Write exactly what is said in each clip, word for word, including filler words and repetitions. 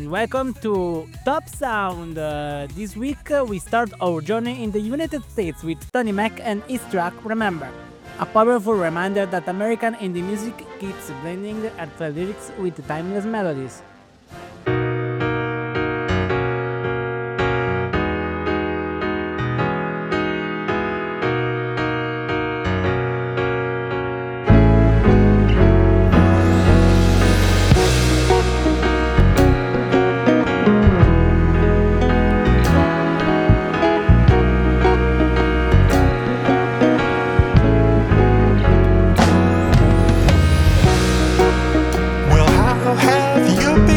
and welcome to Top Sound. Uh, this week uh, we start our journey in the United States with Tony Mac and his track Remember. A powerful reminder that American indie music keeps blending heartfelt lyrics with timeless melodies. Well, how have you been?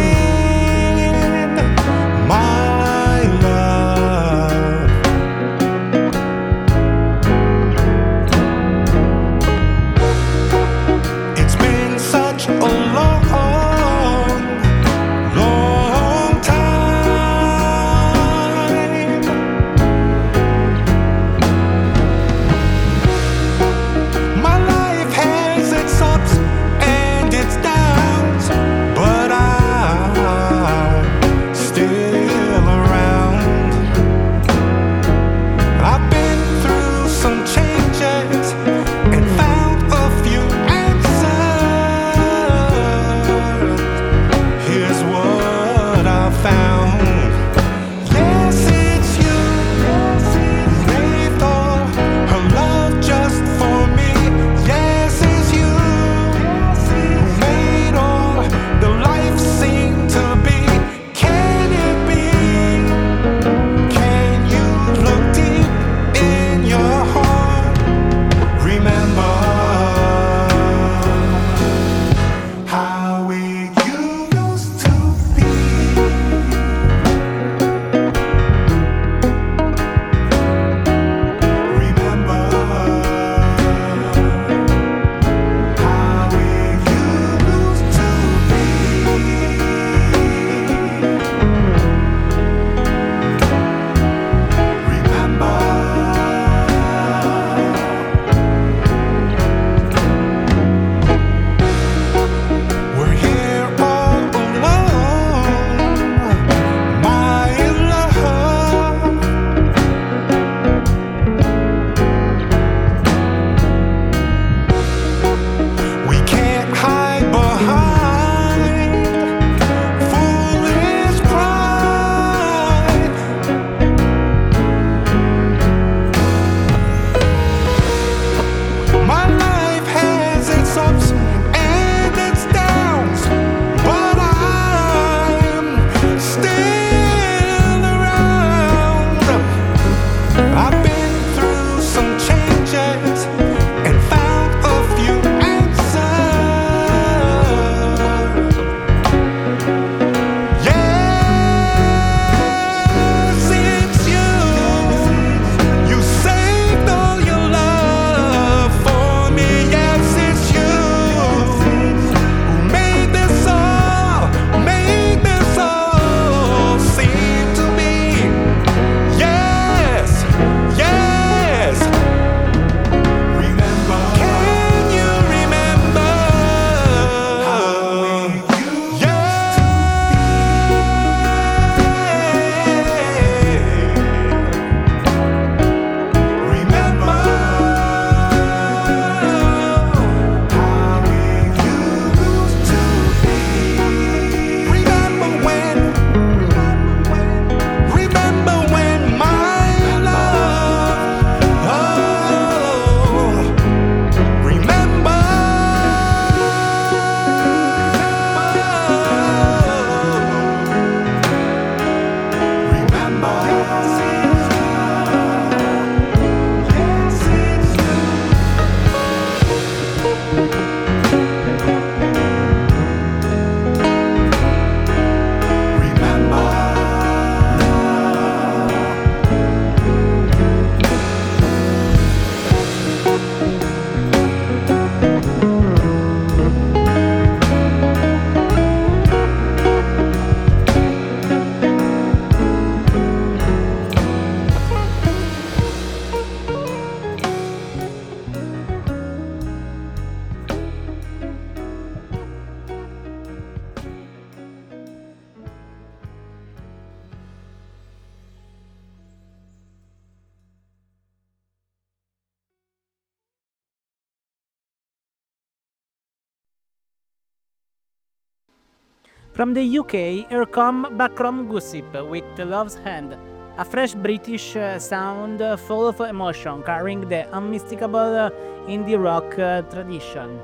From the U K, here come Backroom Gossip with Love's Hand, a fresh British uh, sound uh, full of emotion, carrying the unmistakable uh, indie rock uh, tradition.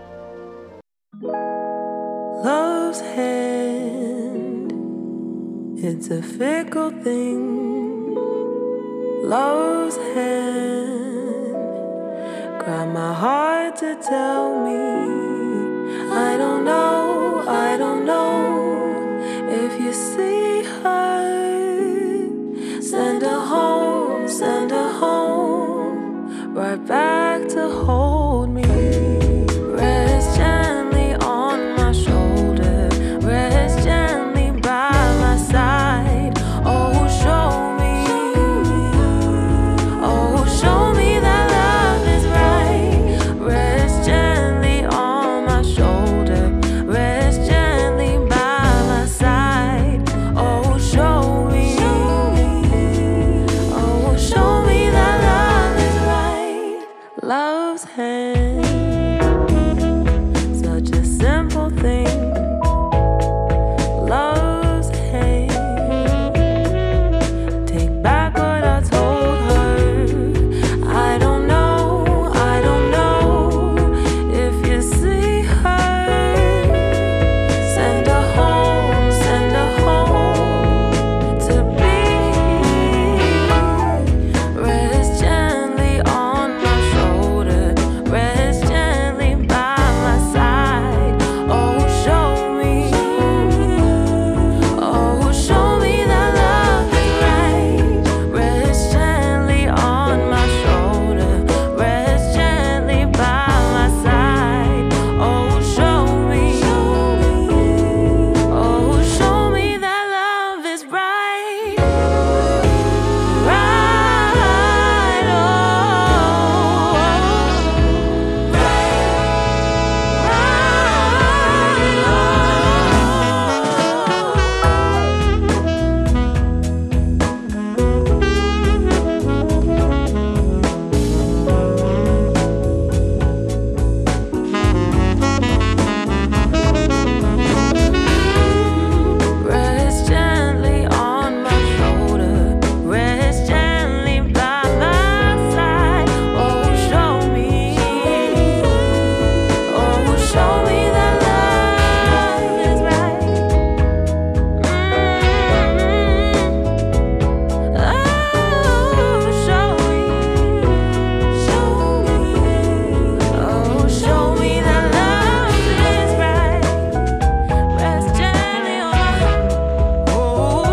Love's hand, it's a fickle thing. Love's hand, grab my heart to tell me. I don't know, I don't know if you see her. Send her home, send her home, right back to hold me. Rest gently on my shoulder, rest gently by my side. Oh, show me, oh, show me that love is right. Rest gently on my shoulder, rest gently by my side. Oh, show me, oh, show me that love is right. Love's hand, such a simple thing. Love's hand, take back what I told her. I don't know, I don't know if you see her. Send her home, send her home to be. Rest gently on my shoulder, rest gently by my side. Oh, show me, oh, show me that love is right. Rest gently on my shoulder, rest gently by my side. Oh, show me, oh, show me that love is right. Right, oh, rest gently on my shoulder, rest gently by my side. Oh, show me, oh, show me that love is right. Mm-hmm. Oh, show me, show me, oh, show me that love is right. Rest gently on my, oh,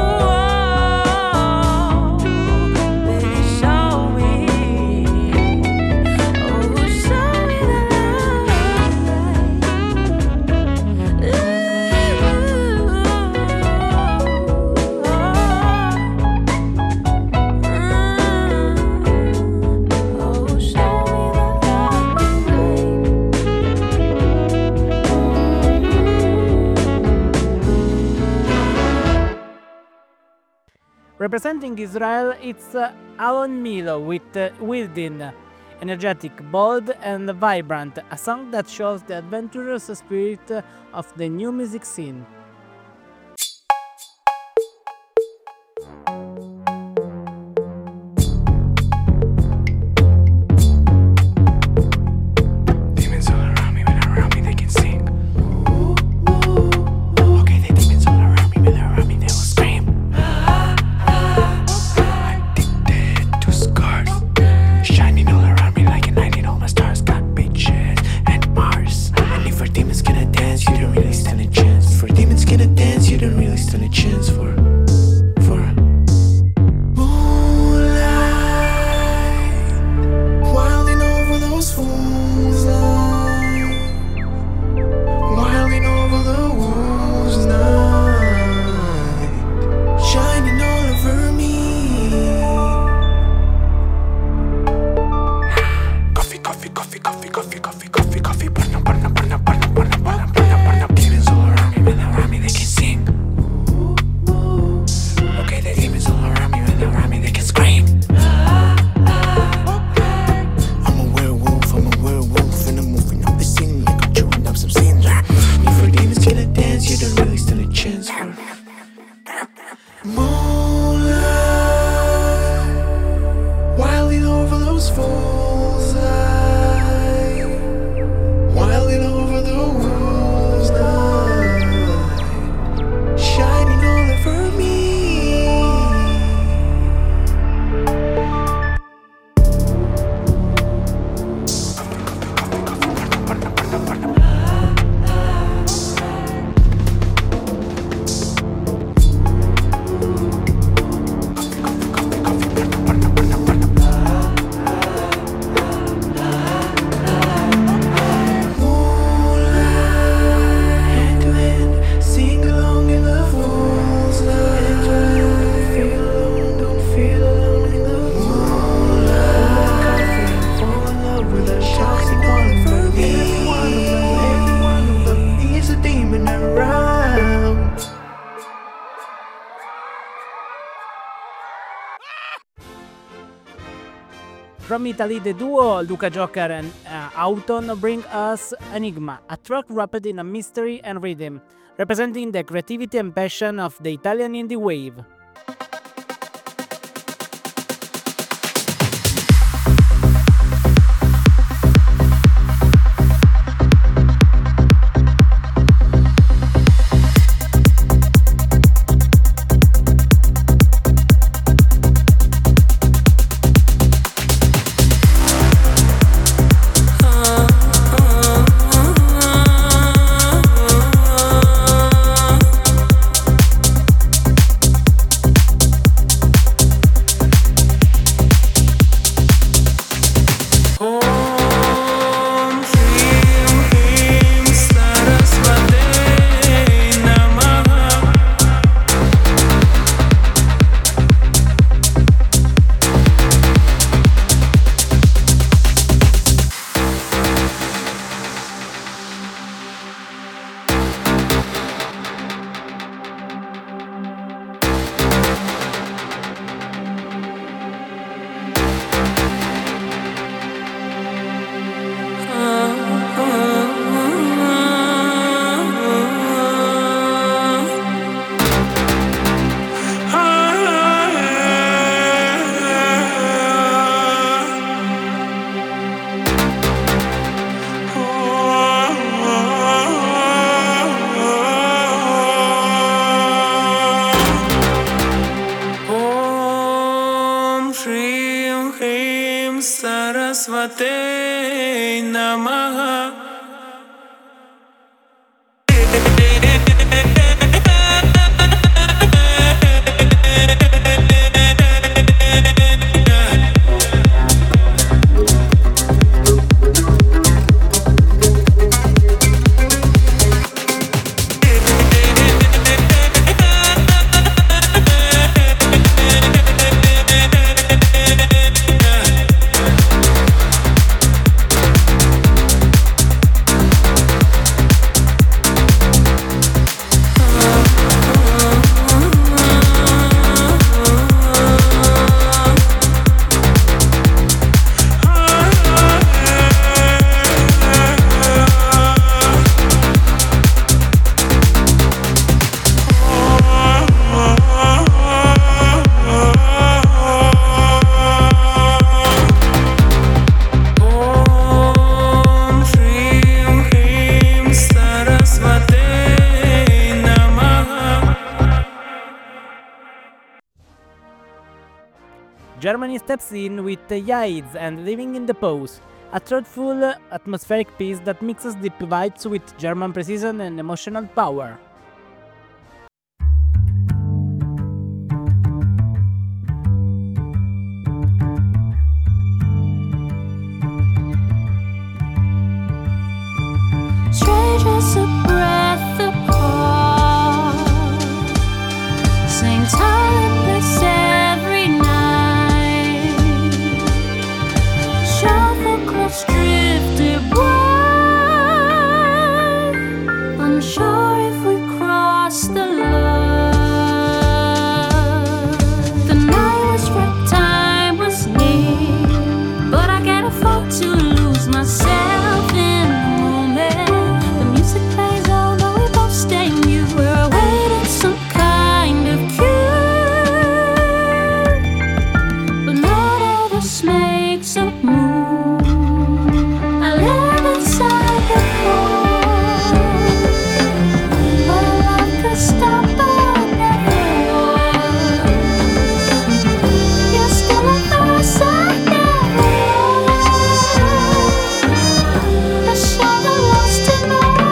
baby, show me, oh, show me that love is right. Oh, show me that love is right. Representing Israel, it's uh, Alon Milo with uh, Within, energetic, bold, and vibrant, a song that shows the adventurous spirit uh, of the new music scene. Demons all around me, when they're around me, they can sing. Okay, the demons all around me, when they're around me, they will scream. Addicted to scars, shining all around me like a night in all my stars. Got bitches and Mars. And if our demons gonna dance, you don't really stand a chance. For demons those fools lie, wilding over the wolves night, shining all over me. From Italy, the duo Luca Joker and uh, Auton bring us Enigma, a track wrapped in a mystery and rhythm, representing the creativity and passion of the Italian indie wave. Saraswate Namaha. Germany steps in with Yides and Living in the Pose, a thoughtful, atmospheric piece that mixes deep vibes with German precision and emotional power. Strangers a breath apart, sing timeless every night. Shuffle close drifted wide, unsure if we cross the line. The night was right, time was near, but I can't afford to lose myself in the moment. The music plays on, but we both stay mute. We're awaiting some kind of cue, but not all the snow. makes a move. I live inside the core, but love could stop but never was. You're still a force I never lost. The shadow lost in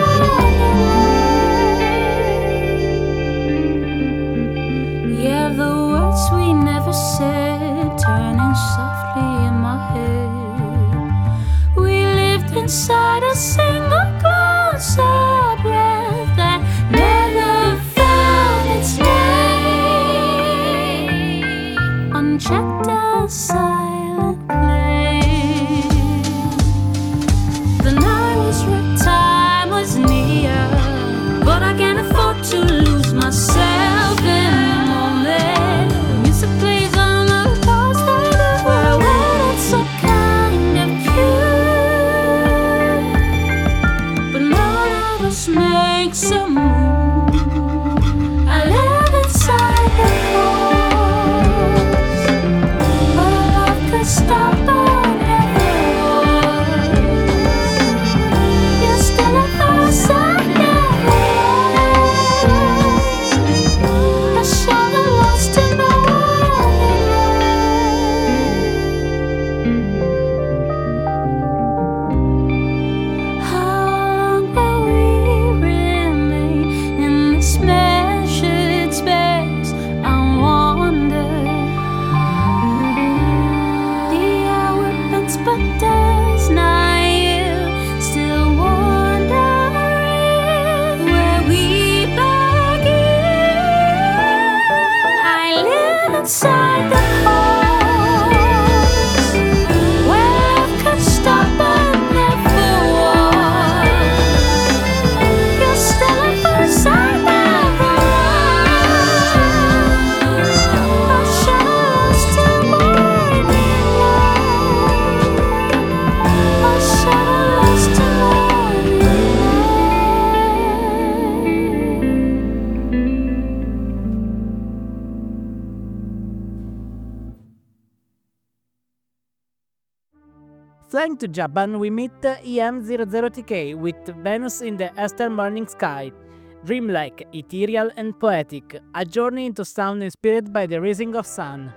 morning. Yeah, the words we never said, turning softly in my head. We lived inside a single close of breath that never found its name. Unchecked and silent play. The night was red, time was near, but I can't afford to lose myself in the moment. The music plays on the past where I waited so kind of pure, but none of us makes a move. I live inside the force, but love could stop but never was. You're still a force I never lost. A shadow lost in morning light. How long will we remain in this measured space? I wonder. The hour bends, but does not yield. Still wondering where we begin. I live inside the force, where love could stop but never was. You're still a force I never lost. A shadow lost in morning light. A shadow lost in morning light. Flying to Japan, we meet E M zero zero T K with Venus in the Eastern Morning Sky. Dreamlike, ethereal, and poetic, a journey into sound inspired by the rising of sun.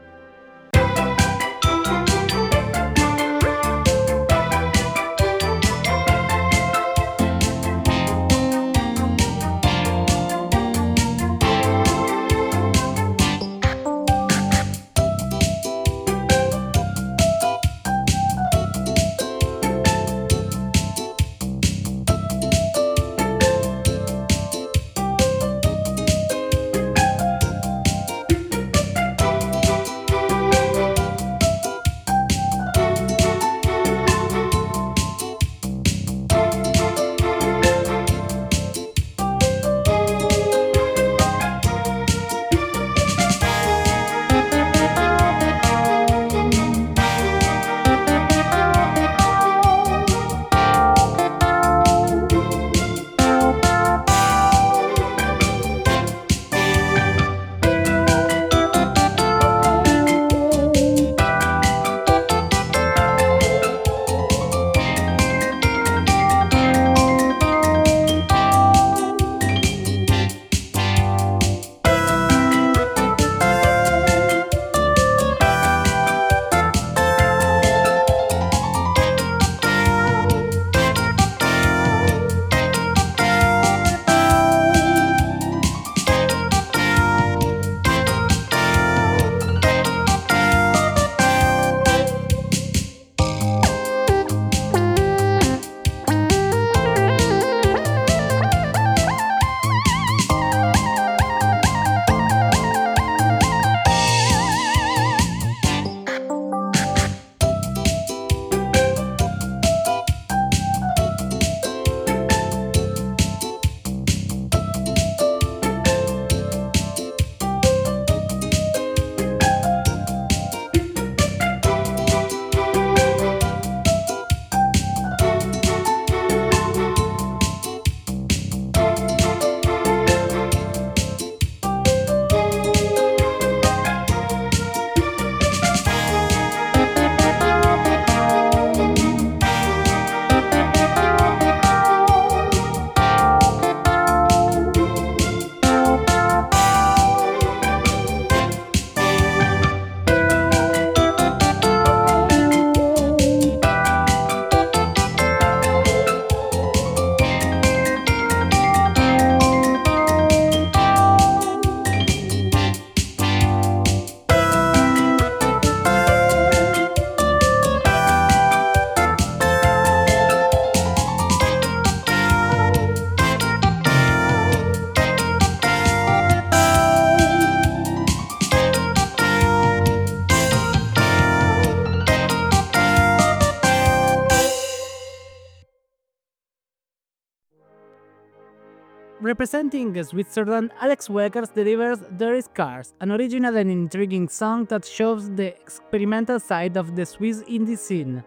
Representing Switzerland, Alex Weckers delivers Dirty Scars, an original and intriguing song that shows the experimental side of the Swiss indie scene.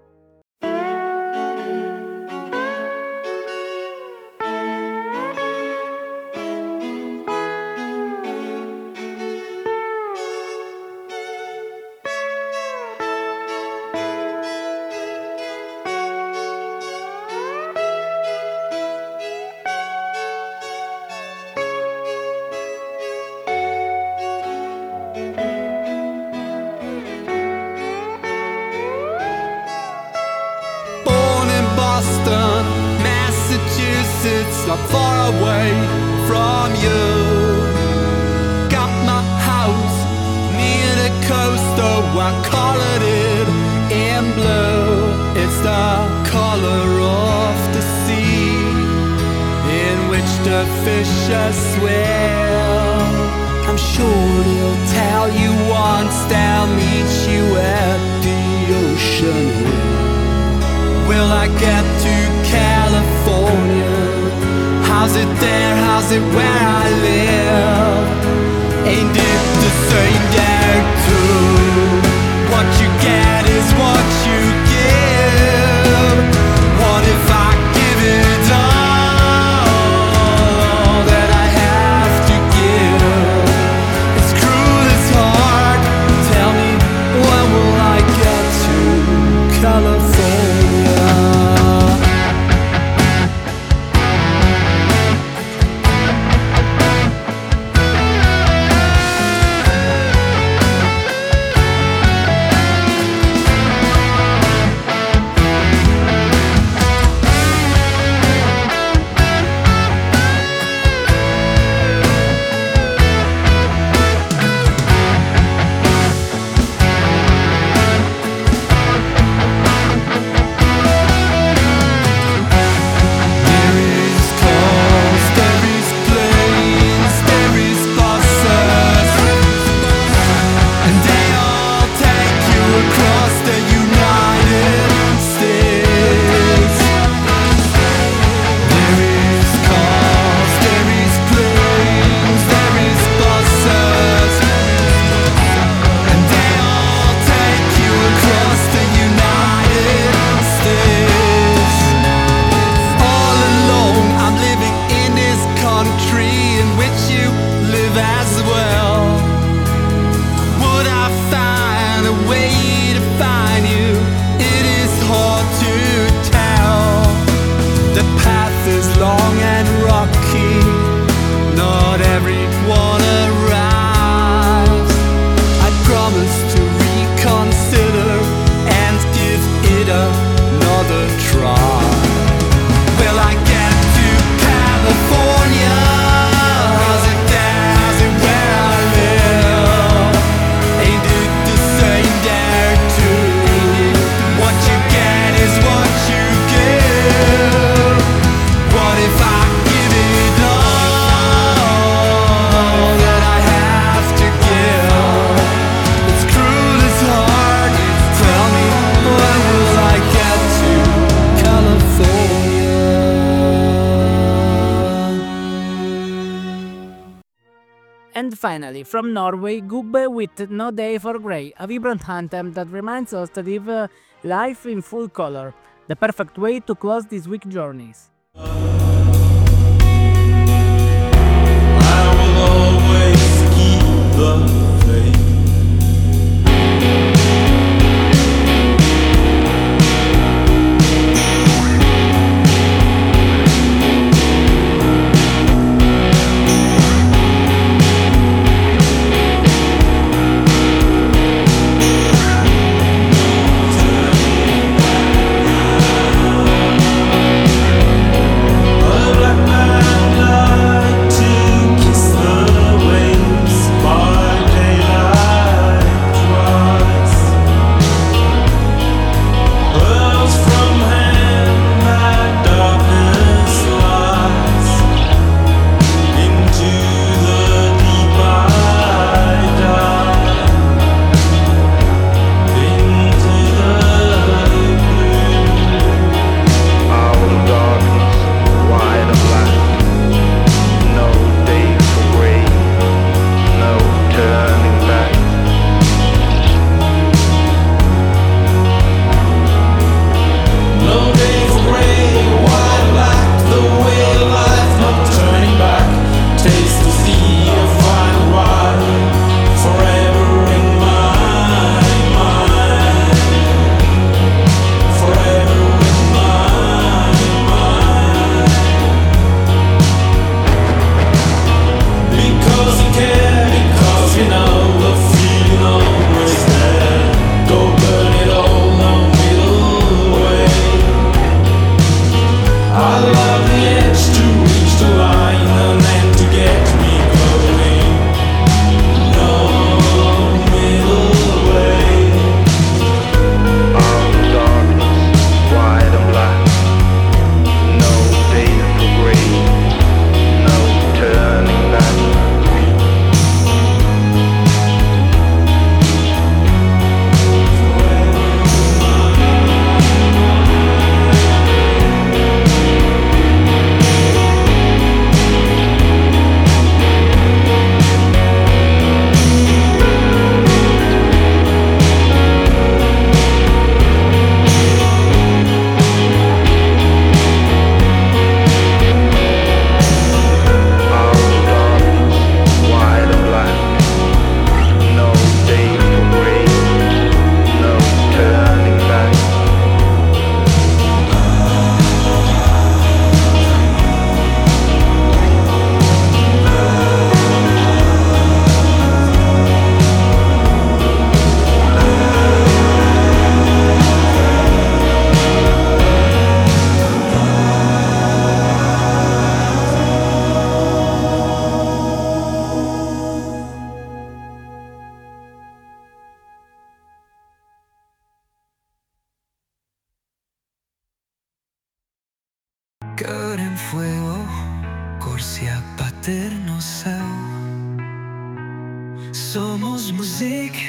Boston, Massachusetts, not far away from you. Got my house near the coast, oh, I colored it in blue. It's the color of the sea in which the fishes swim. I'm sure they'll tell you once they'll meet you at the ocean rim. Will I get to California? How's it there? How's it where I live? Ain't it the same there too? What you get is what you give. What if I give it all that I have to give? It's cruel, it's hard. Tell me, when will I get to California? And finally, from Norway, Gubbe with No Day for Grey, a vibrant anthem that reminds us to live uh, life in full color, the perfect way to close these week journeys. I will always keep the faith. Black man like to kiss the waves by day. cœur en fuego, corsi a paterno seu. Somos musique,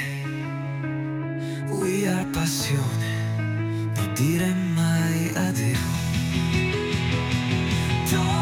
we are passione, non dire mai addio.